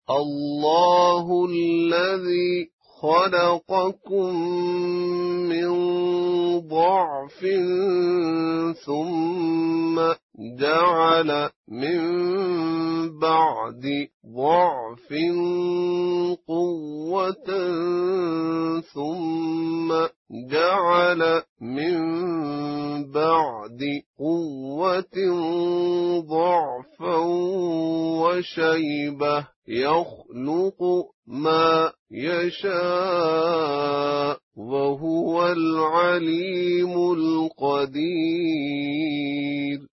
الله الذي خلقكم من ضعف ثم جعل من بعد ضعف قوة ثم جعل من بعد قوة ضعفا وشيبة يخلق ما يشاء وهو العليم القدير.